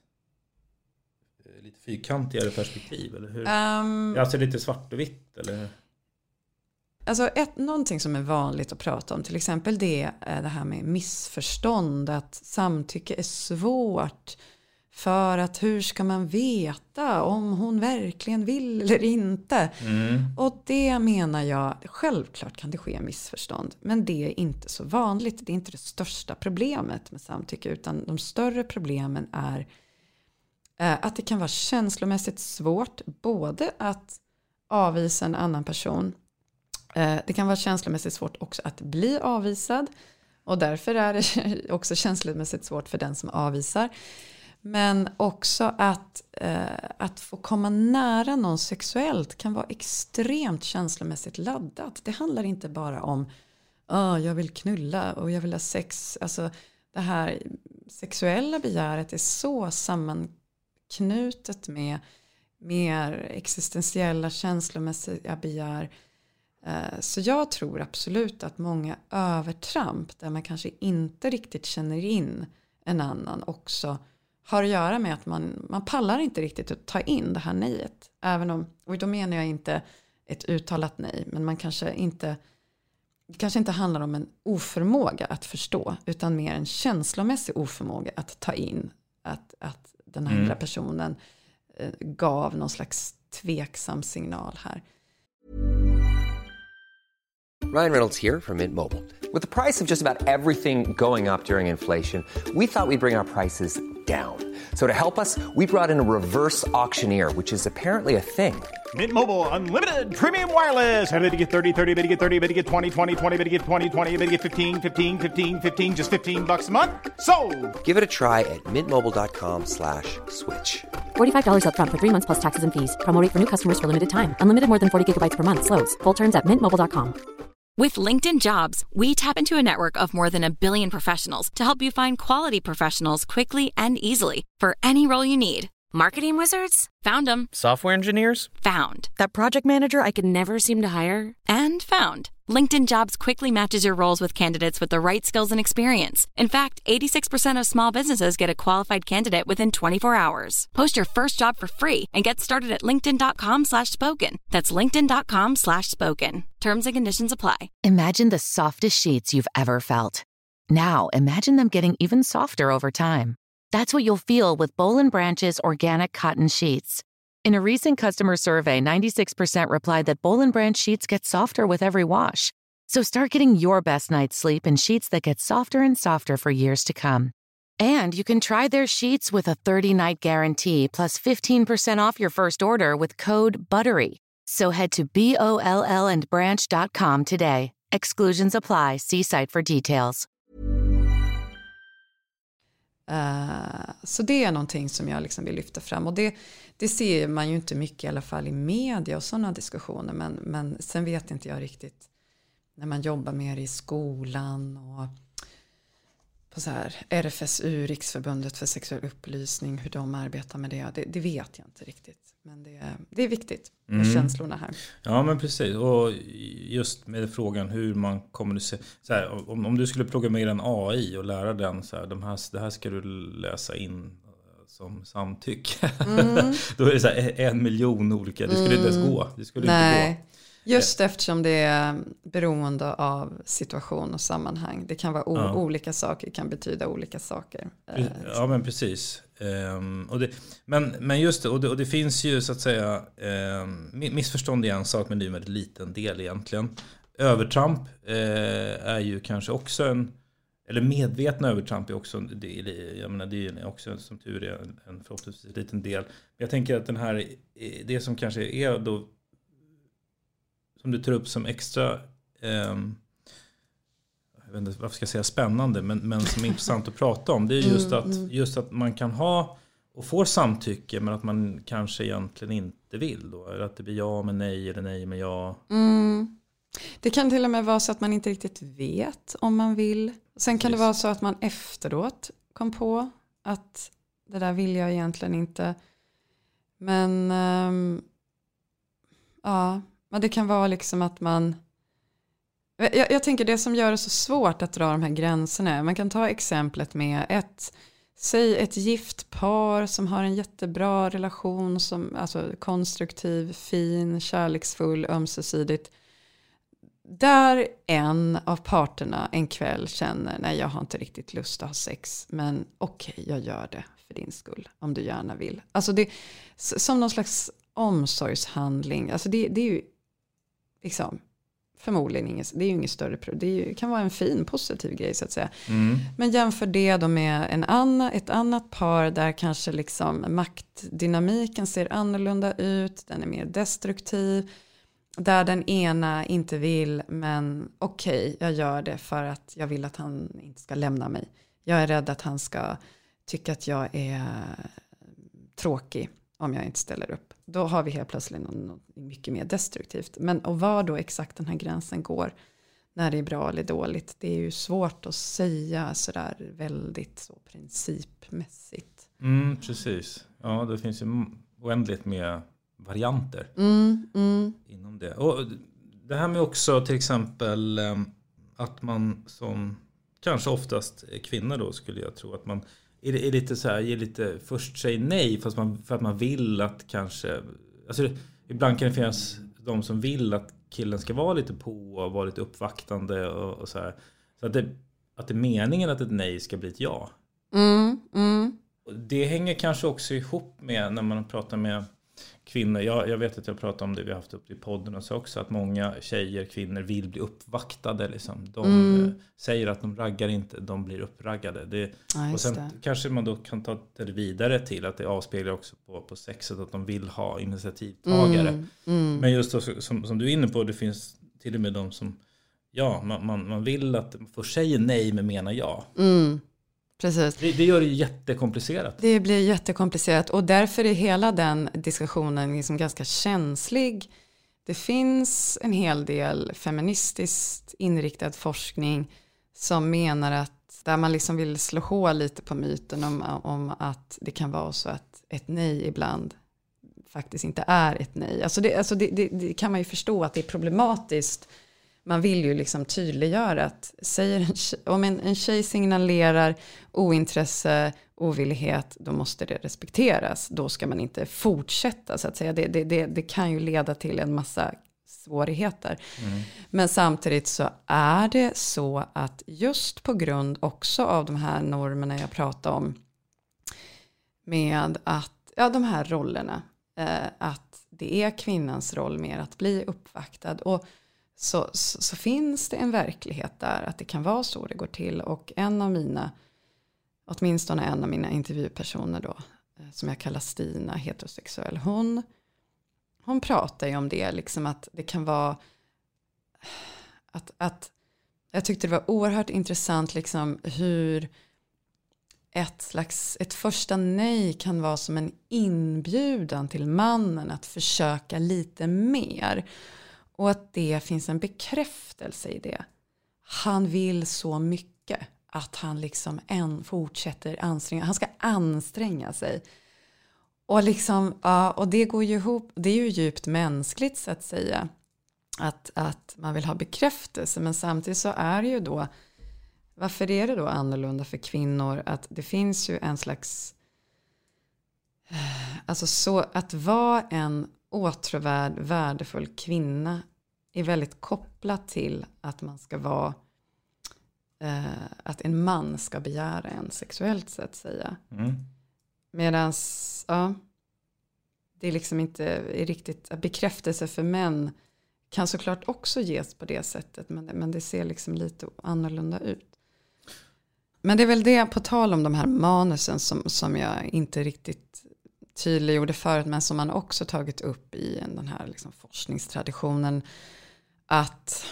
lite fyrkantigare perspektiv, eller hur? Um, alltså lite svart och vitt, eller? Alltså ett, någonting som är vanligt att prata om, till exempel det är det här med missförstånd, att samtycke är svårt för att hur ska man veta om hon verkligen vill eller inte? Mm. Och det menar jag, självklart kan det ske missförstånd, men det är inte så vanligt. Det är inte det största problemet med samtycke, utan de större problemen är att det kan vara känslomässigt svårt både att avvisa en annan person. Det kan vara känslomässigt svårt också att bli avvisad. Och därför är det också känslomässigt svårt för den som avvisar. Men också att, att få komma nära någon sexuellt kan vara extremt känslomässigt laddat. Det handlar inte bara om oh, jag vill knulla och jag vill ha sex. Alltså det här sexuella begäret är så sammanknutet med mer existentiella känslomässiga begär. Så jag tror absolut att många övertramp där man kanske inte riktigt känner in en annan också har att göra med att man, man pallar inte riktigt att ta in det här nejet. Även om, och då menar jag inte ett uttalat nej, men man kanske inte, det kanske inte handlar om en oförmåga att förstå, utan mer en känslomässig oförmåga att ta in att, att den andra mm. personen eh, gav någon slags tveksam signal här. Ryan Reynolds here from Mint Mobile. With the price of just about everything going up during inflation, we thought we'd bring our prices down. So to help us, we brought in a reverse auctioneer, which is apparently a thing. Mint Mobile Unlimited Premium Wireless. How to get thirty, thirty, how to get thirty, how to get twenty, twenty, twenty, how to get twenty, twenty, how to get fifteen, fifteen, fifteen, fifteen, just fifteen bucks a month? Sold! Give it a try at mintmobile.com slash switch. forty-five dollars up front for three months plus taxes and fees. Promo rate for new customers for limited time. Unlimited more than forty gigabytes per month. Slows full terms at mint mobile dot com. With LinkedIn Jobs, we tap into a network of more than a billion professionals to help you find quality professionals quickly and easily for any role you need. Marketing wizards? Found them. Software engineers? Found. That project manager I could never seem to hire? And found. LinkedIn Jobs quickly matches your roles with candidates with the right skills and experience. In fact, eighty-six percent of small businesses get a qualified candidate within twenty-four hours. Post your first job for free and get started at linkedin.com slash spoken. That's linkedin.com slash spoken. Terms and conditions apply. Imagine the softest sheets you've ever felt. Now imagine them getting even softer over time. That's what you'll feel with Boll and Branch's organic cotton sheets. In a recent customer survey, ninety-six percent replied that Boll and Branch sheets get softer with every wash. So start getting your best night's sleep in sheets that get softer and softer for years to come. And you can try their sheets with a thirty-night guarantee plus fifteen percent off your first order with code BUTTERY. So head to B O L L and branch dot com today. Exclusions apply. See site for details. Uh, så det är någonting som jag liksom vill lyfta fram. Och det, det ser man ju inte mycket i alla fall i media och sådana diskussioner. Men, men sen vet inte jag riktigt när man jobbar med det i skolan och på så här R F S U, Riksförbundet för sexuell upplysning, hur de arbetar med det, det, det vet jag inte riktigt. Men det, det är viktigt med mm. känslorna här. Ja, men precis. Och just med frågan hur man kommunicerar. Så här, om, om du skulle programmera en A I och lära den så här, de här, det här ska du läsa in som samtycke. Mm. Då är det så här en miljon olika. Det skulle mm. inte ens gå. Det skulle Nej. inte gå. Just eftersom det är beroende av situation och sammanhang. Det kan vara o- ja. olika saker, kan betyda olika saker. Ja, men precis. Um, och det, men, men just det och, det, och det finns ju så att säga um, missförstånd är en sak, men det är en väldigt liten del egentligen. Övertramp uh, är ju kanske också en, eller medvetna övertramp är också, det, jag menar, det är också som tur är en, en förhoppningsvis liten del. Men jag tänker att den här, det som kanske är då som du tar upp som extra um, jag vet inte varför ska jag säga spännande, men, men som är intressant att prata om, det är just, mm, att, mm. just att man kan ha och få samtycke, men att man kanske egentligen inte vill då, eller att det blir ja med nej eller nej med ja. Mm. Det kan till och med vara så att man inte riktigt vet om man vill. Sen kan Precis. det vara så att man efteråt kom på att det där vill jag egentligen inte. Men um, ja, men det kan vara liksom att man Jag, jag tänker det som gör det så svårt att dra de här gränserna. Man kan ta exemplet med ett, säg ett gift par som har en jättebra relation, som, alltså konstruktiv, fin, kärleksfull, ömsesidigt. Där en av parterna en kväll känner, nej jag har inte riktigt lust att ha sex, men okej, okay, jag gör det för din skull, om du gärna vill. Alltså det som någon slags omsorgshandling. Alltså det, det är ju liksom förmodligen inget, det är ju inget större problem. Det är ju, kan vara en fin, positiv grej så att säga. Mm. Men jämför det då med en annan, ett annat par där kanske liksom maktdynamiken ser annorlunda ut. Den är mer destruktiv. Där den ena inte vill, men okej, okay, jag gör det för att jag vill att han inte ska lämna mig. Jag är rädd att han ska tycka att jag är tråkig om jag inte ställer upp. Då har vi helt plötsligt något mycket mer destruktivt. Men och var då exakt den här gränsen går när det är bra eller dåligt, det är ju svårt att säga sådär väldigt så principmässigt. Mm, precis. Ja, det finns ju oändligt med varianter mm, mm. inom det. Och det här med också till exempel att man som kanske oftast kvinnor då skulle jag tro att man är, är lite så här, ger lite först säger nej fast man, för att man vill att kanske, alltså ibland kan det finnas de som vill att killen ska vara lite på och vara lite uppvaktande och, och så här. Så att det, att det är meningen att ett nej ska bli ett ja. Mm, mm. Och det hänger kanske också ihop med när man pratar med kvinnor. Jag, jag vet att jag pratar om det, vi har haft upp i podden och så också, att många tjejer, kvinnor vill bli uppvaktade. Liksom. De mm. eh, säger att de raggar inte, de blir uppraggade. Det, ja, och sen det. kanske man då kan ta det vidare till att det avspeglar också på, på sexet att de vill ha initiativtagare. Mm. Mm. Men just då, som, som du är inne på, det finns till och med de som, ja, man, man, man vill att få säga nej men menar ja. Mm. Precis. Det, det gör det jättekomplicerat. Det blir jättekomplicerat och därför är hela den diskussionen liksom ganska känslig. Det finns en hel del feministiskt inriktad forskning som menar att där man liksom vill slå hål lite på myten om, om att det kan vara så att ett nej ibland faktiskt inte är ett nej. Alltså det, alltså det, det, det kan man ju förstå att det är problematiskt. Man vill ju liksom tydliggöra att säger en tjej, om en, en tjej signalerar ointresse, ovillighet, då måste det respekteras. Då ska man inte fortsätta så att säga. Det, det, det, det kan ju leda till en massa svårigheter. Mm. Men samtidigt så är det så att just på grund också av de här normerna jag pratar om med att, ja de här rollerna, eh, att det är kvinnans roll mer att bli uppvaktad och Så, så, så finns det en verklighet där att det kan vara så det går till. Och en av mina, åtminstone en av mina intervjupersoner då, som jag kallar Stina, heterosexuell, hon, hon pratar ju om det, liksom att det kan vara, att, att jag tyckte det var oerhört intressant liksom hur ett slags, ett första nej kan vara som en inbjudan till mannen att försöka lite mer. Och att det finns en bekräftelse i det. Han vill så mycket att han liksom än fortsätter anstränga. Han ska anstränga sig. Och, liksom, ja, och det går ju ihop. Det är ju djupt mänskligt så att säga. Att, att man vill ha bekräftelse. Men samtidigt så är det ju då. Varför är det då annorlunda för kvinnor? Att det finns ju en slags. Alltså så att vara en åtråvärd, värdefull kvinna är väldigt kopplat till att man ska vara. Eh, att en man ska begära en sexuellt så att säga. Mm. Medan ja, det är liksom inte är riktigt bekräftelse för män kan såklart också ges på det sättet. Men, men det ser liksom lite annorlunda ut. Men det är väl det på tal om de här manusen som, som jag inte riktigt tydliggjorde förut. Men som man också tagit upp i den här liksom forskningstraditionen. Att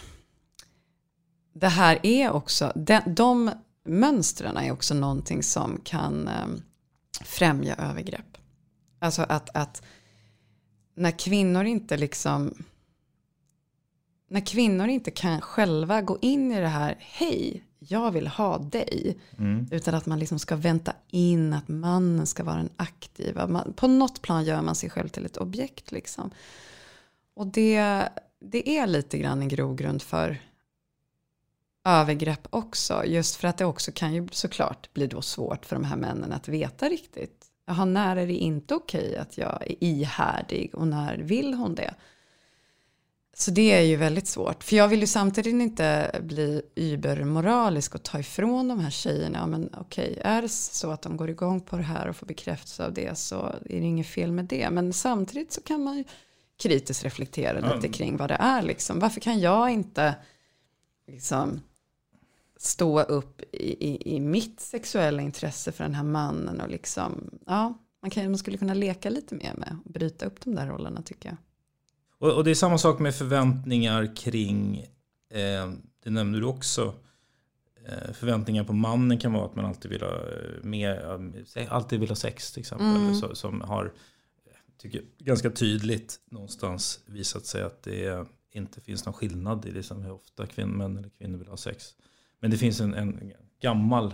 det här är också, de, de mönstren är också någonting som kan eh, främja övergrepp. Alltså att, att när kvinnor inte liksom, när kvinnor inte kan själva gå in i det här, hej, jag vill ha dig. Mm. Utan att man liksom ska vänta in att mannen ska vara en aktiv. Man, på något plan gör man sig själv till ett objekt liksom. Och det, det är lite grann en grogrund för övergrepp också. Just för att det också kan ju såklart bli då svårt för de här männen att veta riktigt. Jaha, när är det inte okej att jag är ihärdig och när vill hon det? Så det är ju väldigt svårt. För jag vill ju samtidigt inte bli übermoralisk och ta ifrån de här tjejerna. Men okej, är det så att de går igång på det här och får bekräftelse av det så är det inget fel med det. Men samtidigt så kan man ju kritiskt reflektera lite mm. kring vad det är liksom. Varför kan jag inte liksom stå upp i, i, i mitt sexuella intresse för den här mannen och liksom, ja, man, kan, man skulle kunna leka lite mer med och bryta upp de där rollerna tycker jag. Och, och det är samma sak med förväntningar kring, eh, det nämnde du också, eh, förväntningar på mannen kan vara att man alltid vill ha mer, alltid vill ha sex till exempel, mm. så, som har, tycker ganska tydligt någonstans visat sig att det inte finns någon skillnad i liksom hur ofta kvinnor, män eller kvinnor vill ha sex. Men det finns en, en gammal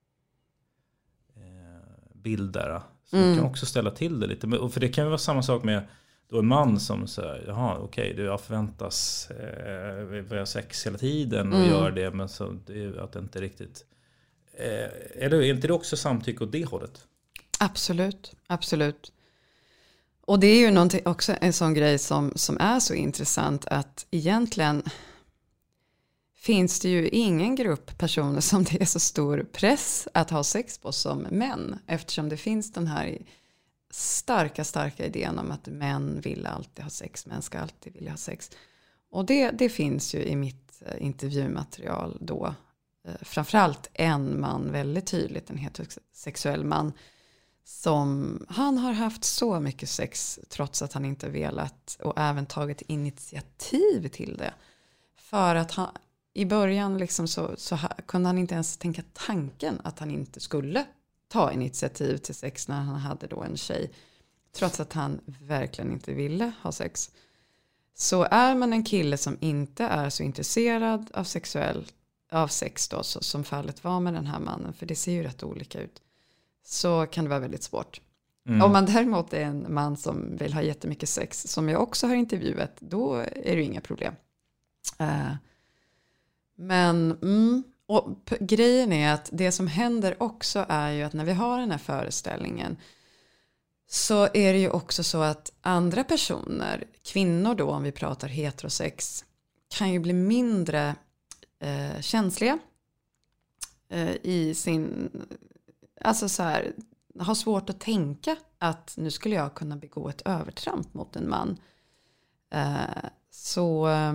eh, bild där som mm. kan också ställa till det lite. Och för det kan ju vara samma sak med då en man som säger, jaha okej, okay, jag förväntas eh, vi ha sex hela tiden och mm. gör det, men så det är att det inte riktigt eh, är, det, är inte det också samtycke åt det hållet? Absolut, absolut. Och det är ju någonting, också en sån grej som, som är så intressant att egentligen finns det ju ingen grupp personer som det är så stor press att ha sex på som män. Eftersom det finns den här starka, starka idén om att män vill alltid ha sex, män ska alltid vilja ha sex. Och det, det finns ju i mitt intervjumaterial då. Framförallt en man väldigt tydligt, en heterosexuell man. Som han har haft så mycket sex trots att han inte velat och även tagit initiativ till det. För att han, i början liksom så, så kunde han inte ens tänka tanken att han inte skulle ta initiativ till sex när han hade då en tjej. Trots att han verkligen inte ville ha sex. Så är man en kille som inte är så intresserad av, sexuell, av sex då, så, som fallet var med den här mannen, för det ser ju rätt olika ut, så kan det vara väldigt svårt. Mm. Om man däremot är en man som vill ha jättemycket sex, som jag också har intervjuat, då är det inga problem. Uh, men mm, och p- grejen är att det som händer också är ju att när vi har den här föreställningen så är det ju också så att andra personer, kvinnor då om vi pratar heterosex, kan ju bli mindre eh, känsliga eh, i sin, alltså så här, har svårt att tänka att nu skulle jag kunna begå ett övertramp mot en man. Eh, så eh,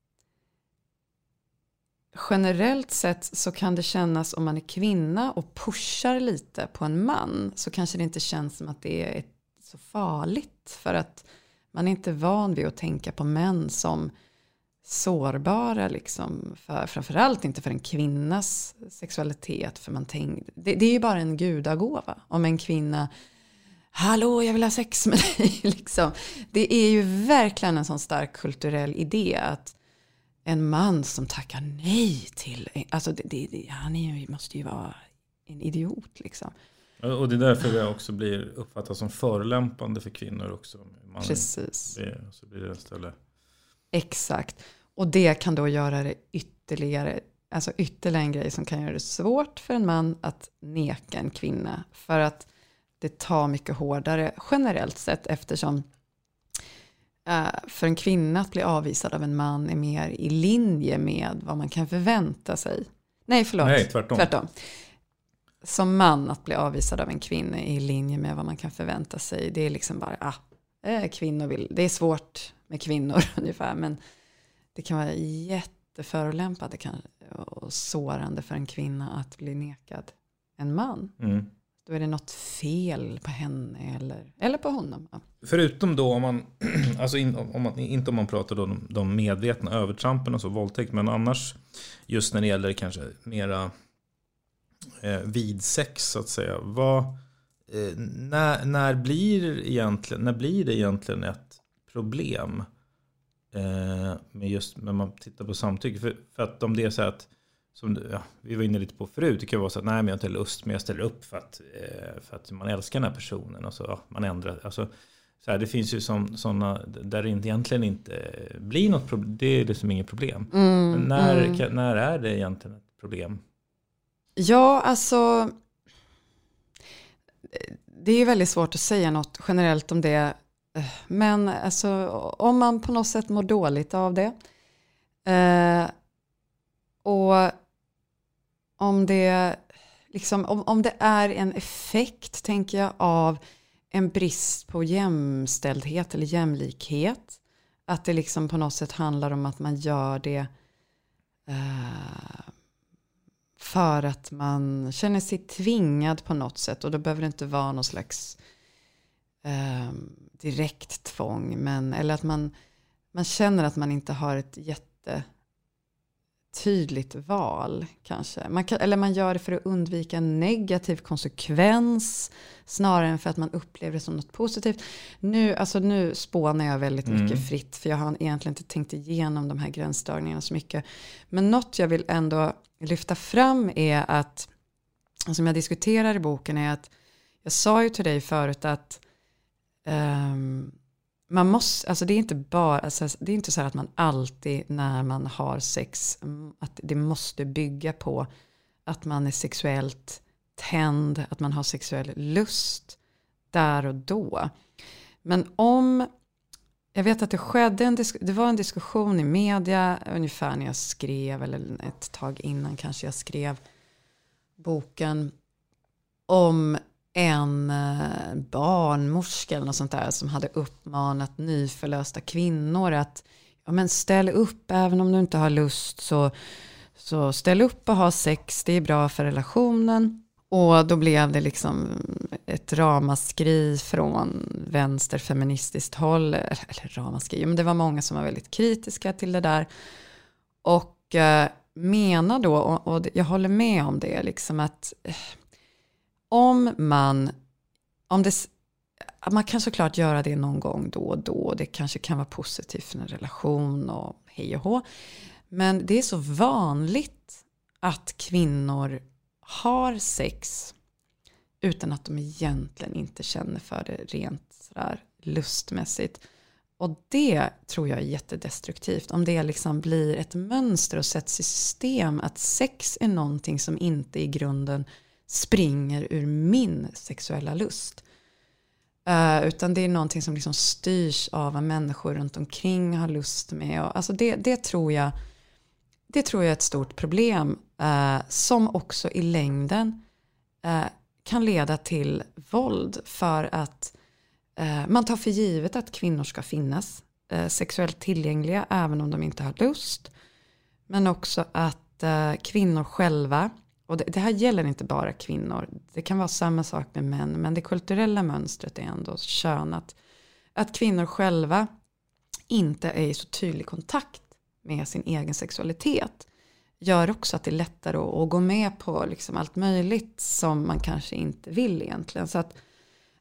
generellt sett så kan det kännas, om man är kvinna och pushar lite på en man, så kanske det inte känns som att det är så farligt, för att man är inte van vid att tänka på män som sårbara liksom, för, framförallt inte för en kvinnas sexualitet, för man tänk, det, det är ju bara en gudagåva om en kvinna hallå jag vill ha sex med dig. liksom. Det är ju verkligen en sån stark kulturell idé att en man som tackar nej till, alltså det, det, han är, måste ju vara en idiot liksom. Och det är därför det också blir uppfattat som förolämpande för kvinnor också. Man Precis. Blir, så blir det istället. Exakt. Och det kan då göra det ytterligare, alltså ytterligare en grej som kan göra det svårt för en man att neka en kvinna. För att det tar mycket hårdare generellt sett, eftersom uh, för en kvinna att bli avvisad av en man är mer i linje med vad man kan förvänta sig. Nej, förlåt. Nej, tvärtom. tvärtom. Som man att bli avvisad av en kvinna är i linje med vad man kan förvänta sig. Det är liksom bara, ah, kvinnor vill, det är svårt med kvinnor ungefär, men det kan vara jätteförolämpande och sårande för en kvinna att bli nekad en man. Mm. Då är det något fel på henne eller, eller på honom. Ja. Förutom då om man, alltså in, om man, inte om man pratar då om de medvetna övertrampen och så, våldtäkt, men annars just när det gäller kanske mera eh, vid sex så att säga. Vad, eh, när, när, blir egentligen, när blir det egentligen ett problem eh, med just när man tittar på samtycke? För, för att om det är så att, som ja, vi var inne lite på förut, det kan vara så att nej men jag har inte lust, men jag ställer upp för att, eh, för att man älskar den här personen och så ja, man ändrar, alltså så här, det finns ju som, sådana där det egentligen inte blir något problem, det är liksom inget problem. Mm, men när, mm. kan, när är det egentligen ett problem? Ja, alltså det är väldigt svårt att säga något generellt om det, men alltså om man på något sätt mår dåligt av det eh, och om det liksom, om, om det är en effekt, tänker jag, av en brist på jämställdhet eller jämlikhet, att det liksom på något sätt handlar om att man gör det eh, för att man känner sig tvingad på något sätt, och då behöver det inte vara någon slags eh, direkt tvång, men eller att man, man känner att man inte har ett jätte tydligt val kanske. Man kan, eller man gör det för att undvika en negativ konsekvens snarare än för att man upplever det som något positivt. Nu, alltså nu spånar jag väldigt Mm. mycket fritt, för jag har egentligen inte tänkt igenom de här gränsdragningarna så mycket. Men något jag vill ändå lyfta fram är att, som jag diskuterar i boken, är att jag sa ju till dig förut att um, man måste, alltså det är inte bara, alltså det är inte så här att man alltid när man har sex, att det måste bygga på att man är sexuellt tänd, att man har sexuell lust där och då. Men om, jag vet att det skedde en, det var en diskussion i media ungefär när jag skrev, eller ett tag innan kanske jag skrev boken, om en barnmorska eller något sånt där som hade uppmanat nyförlösta kvinnor att ja, men ställ upp även om du inte har lust, så, så ställ upp och ha sex, det är bra för relationen. Och då blev det liksom ett ramaskri från vänsterfeministiskt håll, eller ramaskri, men det var många som var väldigt kritiska till det där och eh, menar då, och, och jag håller med om det, liksom att eh, Om man, om det, man kan såklart göra det någon gång då och då. Det kanske kan vara positivt för en relation och hej och hå. Men det är så vanligt att kvinnor har sex utan att de egentligen inte känner för det rent sådär lustmässigt. Och det tror jag är jättedestruktivt. Om det liksom blir ett mönster och sätts i system att sex är någonting som inte i grunden springer ur min sexuella lust. Uh, utan det är någonting som liksom styrs av vad människor runt omkring har lust med. Och, alltså det, det, tror jag, det tror jag är ett stort problem uh, som också i längden uh, kan leda till våld, för att uh, man tar för givet att kvinnor ska finnas uh, sexuellt tillgängliga även om de inte har lust. Men också att uh, kvinnor själva, och det, det här gäller inte bara kvinnor. Det kan vara samma sak med män. Men det kulturella mönstret är ändå könat. Att kvinnor själva inte är i så tydlig kontakt med sin egen sexualitet gör också att det är lättare att, att gå med på liksom allt möjligt som man kanske inte vill egentligen. Så att,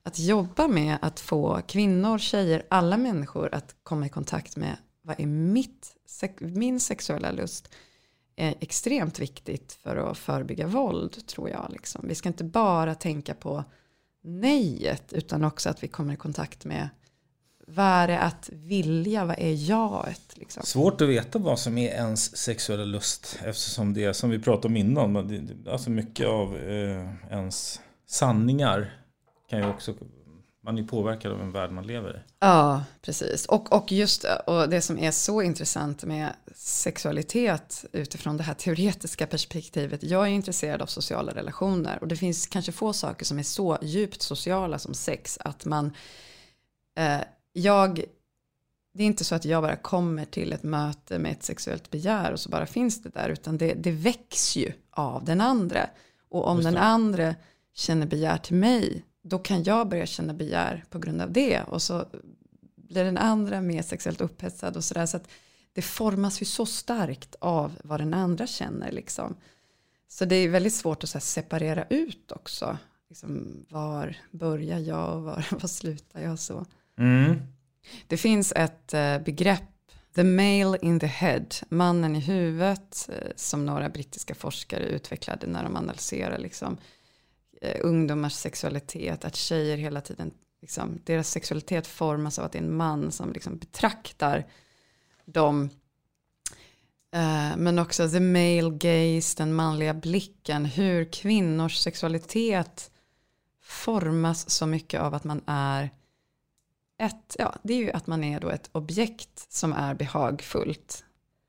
att jobba med att få kvinnor, tjejer, alla människor att komma i kontakt med vad är mitt, min sexuella lust är extremt viktigt för att förebygga våld, tror jag. Liksom. Vi ska inte bara tänka på nejet, utan också att vi kommer i kontakt med vad är det att vilja, vad är jaget? Liksom. Svårt att veta vad som är ens sexuella lust, eftersom det, som vi pratade om innan, alltså mycket av eh, ens sanningar kan ju också, man är påverkad av en värld man lever i. Ja, precis. Och, och just och det som är så intressant med sexualitet utifrån det här teoretiska perspektivet. Jag är intresserad av sociala relationer, och det finns kanske få saker som är så djupt sociala som sex, att man eh, jag det är inte så att jag bara kommer till ett möte med ett sexuellt begär och så bara finns det där, utan det, det väcks ju av den andra. Och om den andra känner begär till mig, då kan jag börja känna begär på grund av det. Och så blir den andra mer sexuellt upphetsad och sådär. Så att det formas ju så starkt av vad den andra känner. Liksom. Så det är väldigt svårt att så här, separera ut också. Liksom, var börjar jag och var, var slutar jag så. Mm. Det finns ett eh, begrepp, the male in the head, mannen i huvudet, eh, som några brittiska forskare utvecklade när de analyserar liksom, eh, ungdomars sexualitet, att tjejer hela tiden, liksom, deras sexualitet formas av att det är en man som liksom, betraktar dem. Eh, men också the male gaze, den manliga blicken, hur kvinnors sexualitet formas så mycket av att man är Ett, ja, det är ju att man är då ett objekt som är behagfullt.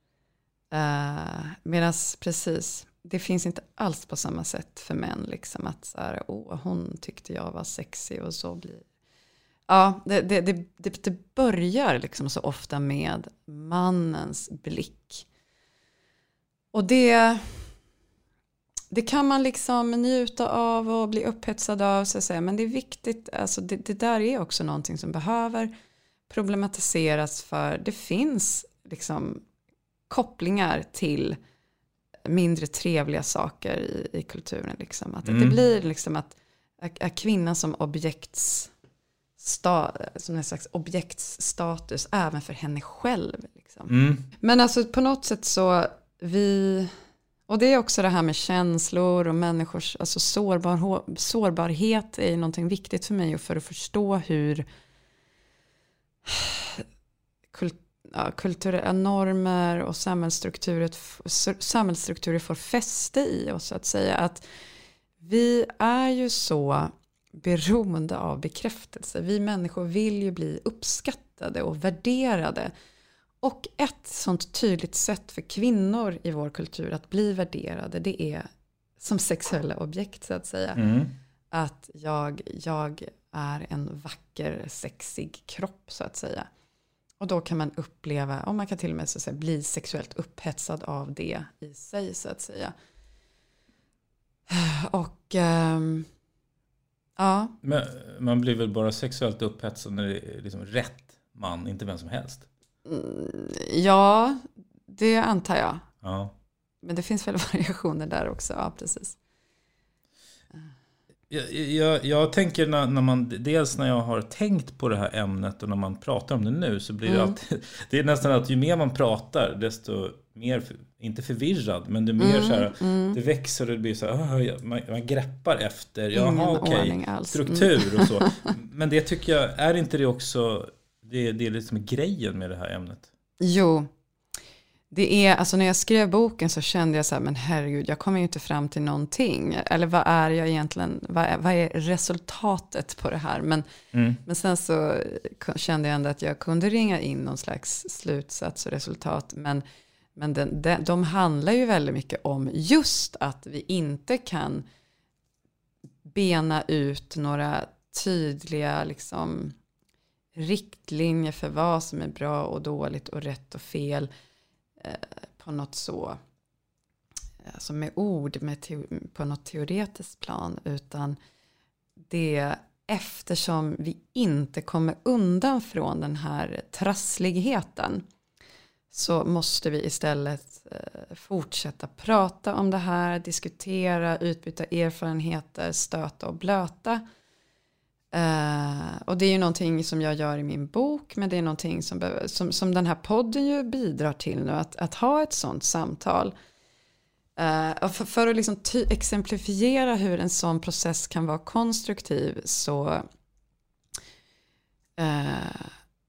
Uh, Medan precis, det finns inte alls på samma sätt för män. Liksom att så här, åh, hon tyckte jag var sexig och så blir. Ja, det, det, det, det, det börjar liksom så ofta med mannens blick. Och det... Det kan man liksom njuta av och bli upphetsad av, så att säga. Men det är viktigt, alltså det, det där är också någonting som behöver problematiseras, för det finns liksom kopplingar till mindre trevliga saker i, i kulturen. Liksom. Att mm. det blir liksom att, att kvinnan som objekts, sta, som en slags objektsstatus även för henne själv. Liksom. Mm. Men alltså på något sätt så vi... Och det är också det här med känslor och människors alltså sårbar, sårbarhet är någonting viktigt för mig, och för att förstå hur kult, ja, kulturella normer och samhällsstrukturer, samhällsstrukturer får fäste i oss, så att säga. Att vi är ju så beroende av bekräftelse. Vi människor vill ju bli uppskattade och värderade. Och ett sånt tydligt sätt för kvinnor i vår kultur att bli värderade, det är som sexuella objekt, så att säga. Mm. Att jag, jag är en vacker, sexig kropp, så att säga. Och då kan man uppleva, och man kan till och med så att säga, bli sexuellt upphetsad av det i sig, så att säga. Och ähm, ja. Men man blir väl bara sexuellt upphetsad när det är liksom rätt man, inte vem som helst. Ja, det antar jag. Ja. Men det finns väl variationer där också, ja precis. Jag, jag, jag tänker när, när man, dels när jag har tänkt på det här ämnet och när man pratar om det nu, så blir det Mm. alltid, det är nästan att ju mer man pratar desto mer, inte förvirrad, men det är mer Mm, så här, mm. det växer och det blir så här, oh, man, man greppar efter, Ingen jaha okej, ordning alls. struktur Mm. och så. Men det tycker jag, är inte det också, det, det är liksom grejen med det här ämnet? Jo, det är, alltså när jag skrev boken så kände jag så här, men herregud, jag kommer ju inte fram till någonting. Eller vad är jag egentligen, vad är, vad är resultatet på det här? Men, Mm. men sen så kände jag ändå att jag kunde ringa in någon slags slutsats och resultat. Men, men den, den, de handlar ju väldigt mycket om just att vi inte kan bena ut några tydliga liksom, riktlinjer för vad som är bra och dåligt och rätt och fel eh, på något så alltså med ord med te- på något teoretiskt plan, utan det eftersom vi inte kommer undan från den här trassligheten, så måste vi istället eh, fortsätta prata om det här, diskutera, utbyta erfarenheter, stöta och blöta. Uh, och det är ju någonting som jag gör i min bok, men det är någonting som, behöver, som, som den här podden ju bidrar till nu, att, att ha ett sånt samtal. Uh, för, för att liksom ty- exemplifiera hur en sån process kan vara konstruktiv, så uh,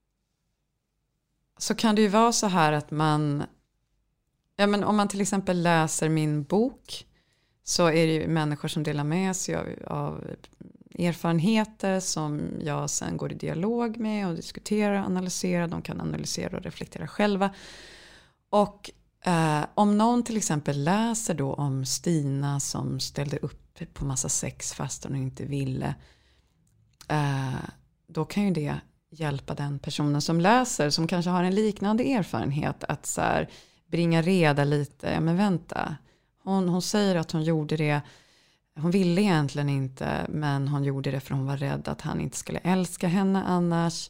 så kan det ju vara så här att man, ja, men om man till exempel läser min bok, så är det ju människor som delar med sig av, av erfarenheter som jag sen går i dialog med och diskuterar och analyserar. De kan analysera och reflektera själva. Och eh, om någon till exempel läser då om Stina som ställde upp på massa sex fast hon inte ville, eh, då kan ju det hjälpa den personen som läser, som kanske har en liknande erfarenhet, att så här, bringa reda lite. Ja, men vänta, hon, hon säger att hon gjorde det. Hon ville egentligen inte, men hon gjorde det för hon var rädd att han inte skulle älska henne annars.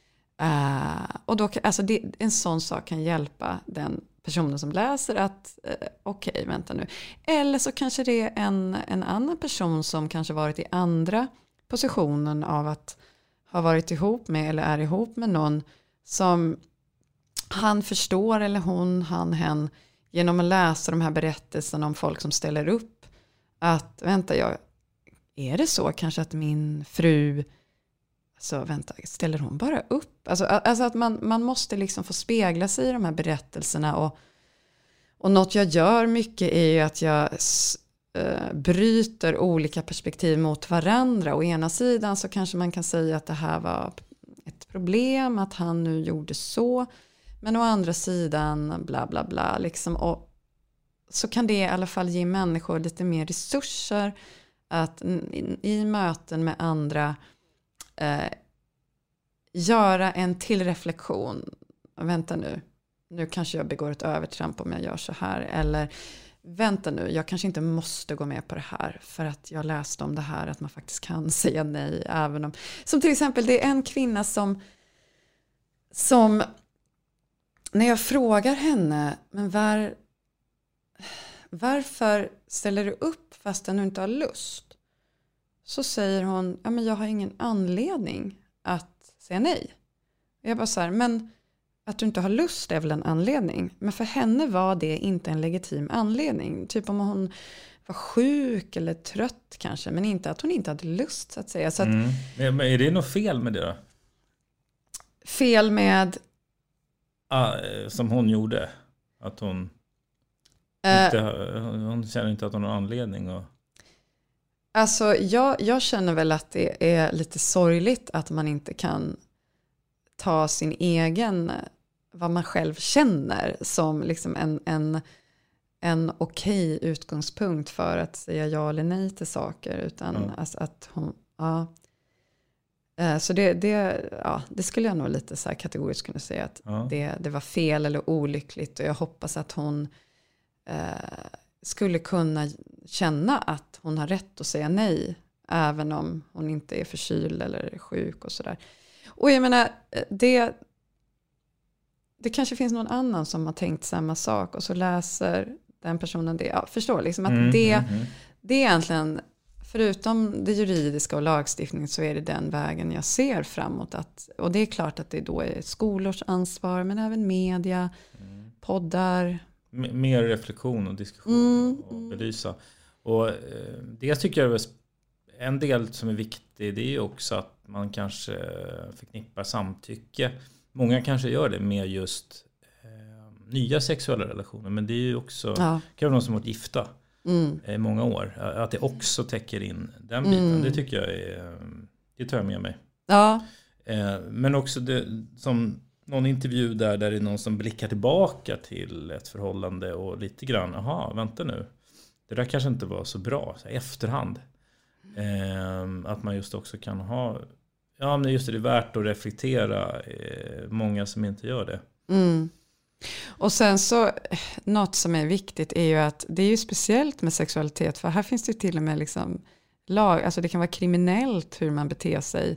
Uh, och då, alltså det, en sån sak kan hjälpa den personen som läser att uh, okej, okay, vänta nu. Eller så kanske det är en, en annan person som kanske varit i andra positionen av att ha varit ihop med eller är ihop med någon som han förstår, eller hon, han, hen, genom att läsa de här berättelserna om folk som ställer upp. Att vänta, jag, är det så kanske att min fru, alltså vänta, ställer hon bara upp? Alltså, alltså att man, man måste liksom få spegla sig i de här berättelserna. Och, och något jag gör mycket är ju att jag äh, bryter olika perspektiv mot varandra. Å ena sidan så kanske man kan säga att det här var ett problem, att han nu gjorde så. Men å andra sidan bla bla bla liksom, och så kan det i alla fall ge människor lite mer resurser att i, i möten med andra eh, göra en till reflektion. Vänta nu, nu kanske jag begår ett övertramp om jag gör så här. Eller vänta nu, jag kanske inte måste gå med på det här för att jag läste om det här, att man faktiskt kan säga nej. Även om, som till exempel, det är en kvinna som, som när jag frågar henne, men var varför ställer du upp fast du inte har lust? Så säger hon, ja men jag har ingen anledning att säga nej. Jag bara så här, men att du inte har lust är väl en anledning. Men för henne var det inte en legitim anledning. Typ om hon var sjuk eller trött kanske, men inte att hon inte hade lust så att säga. Så att, mm. Men är det något fel med det då? Fel med? Ah, som hon gjorde. Att hon... Inte, hon känner inte att hon har anledning att... Alltså jag, jag känner väl att det är lite sorgligt att man inte kan ta sin egen, vad man själv känner som liksom en, en, en okej utgångspunkt för att säga ja eller nej till saker, utan mm. alltså att hon, ja. Så det, det, ja, det skulle jag nog lite så här kategoriskt kunna säga att ja. det, det var fel eller olyckligt, och jag hoppas att hon eh, skulle kunna känna att hon har rätt att säga nej även om hon inte är förkyld eller sjuk och sådär. Och jag menar, det, det kanske finns någon annan som har tänkt samma sak och så läser den personen det. Ja, förstår liksom att mm, det, mm, mm. det är egentligen, förutom det juridiska och lagstiftningen, så är det den vägen jag ser framåt. Att, och det är klart att det då är skolors ansvar, men även media, mm. poddar. M- mer reflektion och diskussion mm, och belysa. Och eh, det tycker jag är en del som är viktig, det är ju också att man kanske förknippar samtycke. Många kanske gör det med just eh, nya sexuella relationer, men det är ju också, ja. kan vara någon som har varit gifta mm. i många år. Att det också täcker in den biten, mm. det tycker jag är, det tar jag med mig. Ja. Eh, men också det, som någon intervju där, där det är någon som blickar tillbaka till ett förhållande och lite grann, aha, vänta nu. Det där kanske inte var så bra, så här, efterhand. Eh, att man just också kan ha, ja men just det, det är värt att reflektera, eh, många som inte gör det. Mm. Och sen så, något som är viktigt är ju att det är ju speciellt med sexualitet, för här finns det till och med liksom lag, alltså det kan vara kriminellt hur man beter sig.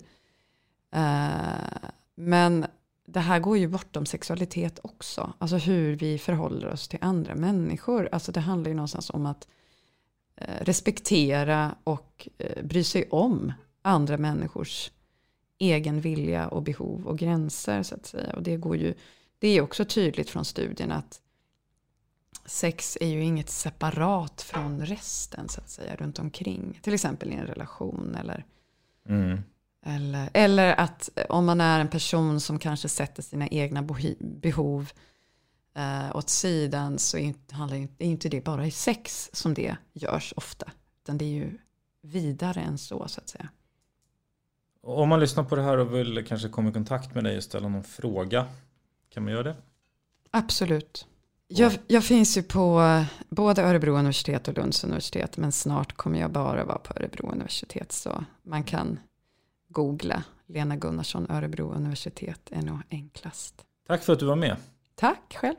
Eh, men det här går ju bortom sexualitet också. Alltså hur vi förhåller oss till andra människor. Alltså det handlar ju någonstans om att eh, respektera och eh, bry sig om andra människors egen vilja och behov och gränser så att säga. Och det går ju, det är också tydligt från studien att sex är ju inget separat från resten så att säga runt omkring. Till exempel i en relation eller, mm. eller, eller att om man är en person som kanske sätter sina egna behov eh, åt sidan så är inte, handlar inte, är inte det bara i sex som det görs ofta. Utan det är ju vidare än så så att säga. Om man lyssnar på det här och vill kanske komma i kontakt med dig och ställa någon fråga, kan man göra det? Absolut. Jag, jag finns ju på både Örebro universitet och Lunds universitet, men snart kommer jag bara vara på Örebro universitet, så man kan googla Lena Gunnarsson, Örebro universitet är nog enklast. Tack för att du var med. Tack själv.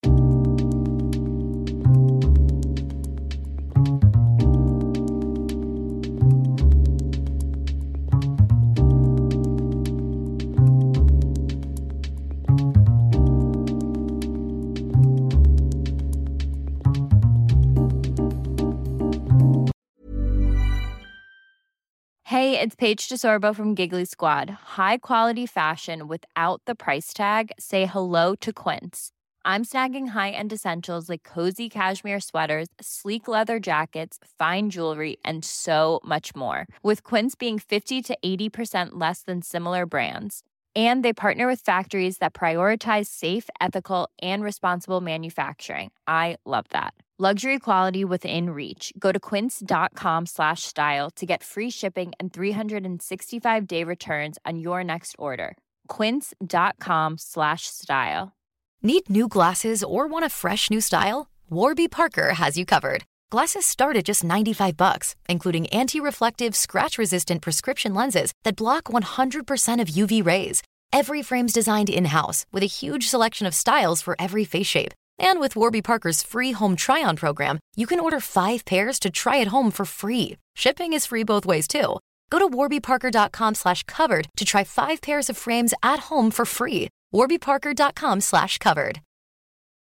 Hey, it's Paige DeSorbo from Giggly Squad. High quality fashion without the price tag. Say hello to Quince. I'm snagging high-end essentials like cozy cashmere sweaters, sleek leather jackets, fine jewelry, and so much more. With Quince being fifty to eighty percent less than similar brands. And they partner with factories that prioritize safe, ethical, and responsible manufacturing. I love that. Luxury quality within reach. Go to quince.com slash style to get free shipping and three sixty-five day returns on your next order. Quince.com slash style. Need new glasses or want a fresh new style? Warby Parker has you covered. Glasses start at just ninety-five bucks, including anti-reflective, scratch-resistant prescription lenses that block one hundred percent of U V rays. Every frame's designed in-house with a huge selection of styles for every face shape. And with Warby Parker's free home try-on program, you can order five pairs to try at home for free. Shipping is free both ways, too. Go to warbyparker.com slash covered to try five pairs of frames at home for free. warbyparker.com slash covered.